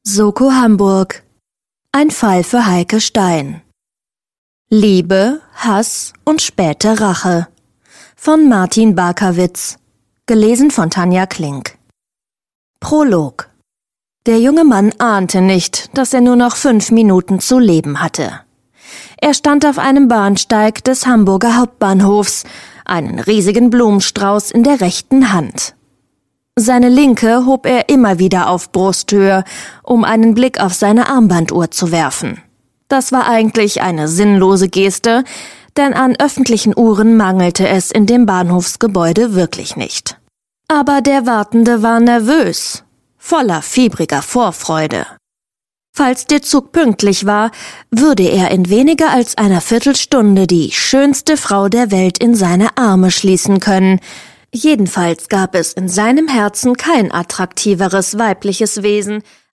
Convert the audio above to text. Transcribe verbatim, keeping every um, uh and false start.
Soko Hamburg. Ein Fall für Heike Stein. Liebe, Hass und späte Rache. Von Martin Barkawitz. Gelesen von Tanja Klink. Prolog. Der junge Mann ahnte nicht, dass er nur noch fünf Minuten zu leben hatte. Er stand auf einem Bahnsteig des Hamburger Hauptbahnhofs, einen riesigen Blumenstrauß in der rechten Hand. Seine linke hob er immer wieder auf Brusthöhe, um einen Blick auf seine Armbanduhr zu werfen. Das war eigentlich eine sinnlose Geste, denn an öffentlichen Uhren mangelte es in dem Bahnhofsgebäude wirklich nicht. Aber der Wartende war nervös, voller fiebriger Vorfreude. Falls der Zug pünktlich war, würde er in weniger als einer Viertelstunde die schönste Frau der Welt in seine Arme schließen können. Jedenfalls gab es in seinem Herzen kein attraktiveres weibliches Wesen,